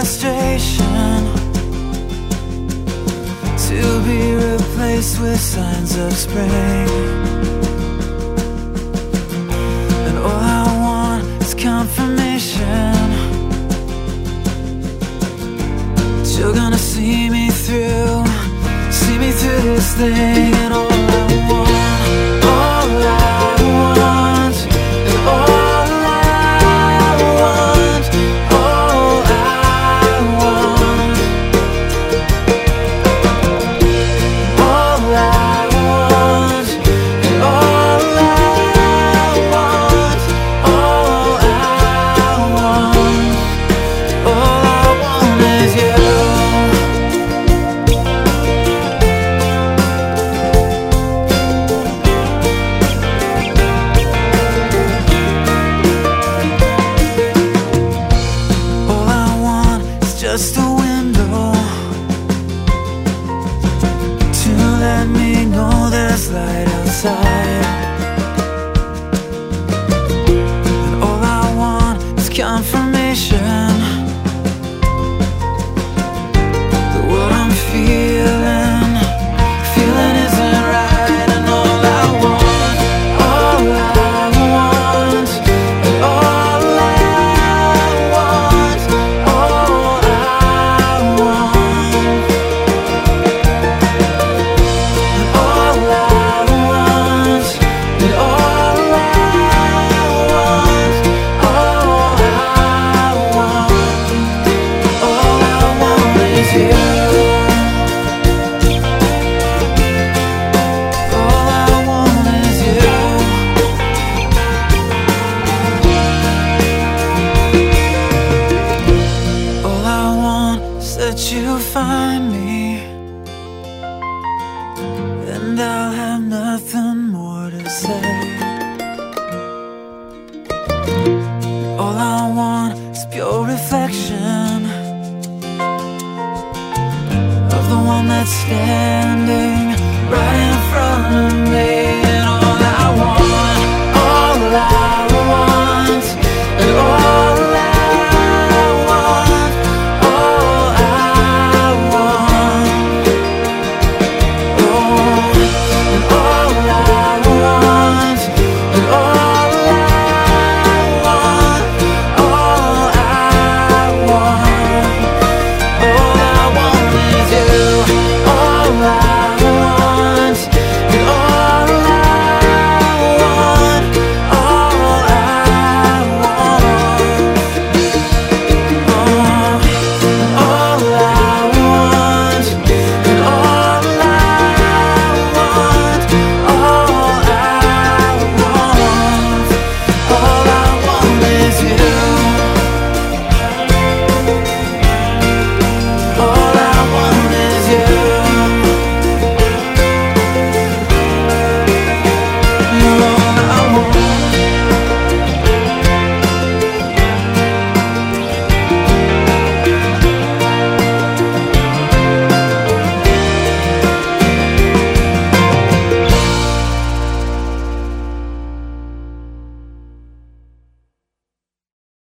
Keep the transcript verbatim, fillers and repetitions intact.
frustration to be replaced with signs of spring. And all I want is confirmation that you're gonna see me through, see me through this thing. And all I want, all I want, and all just a window to let me know there's light outside. And all I want is confirmation that what I'm feeling, feeling isn't right. And all I want, all I want, and all I want, all that you find me, and I'll have nothing more to say. All I want is pure reflection of the one that's standing right in front of me.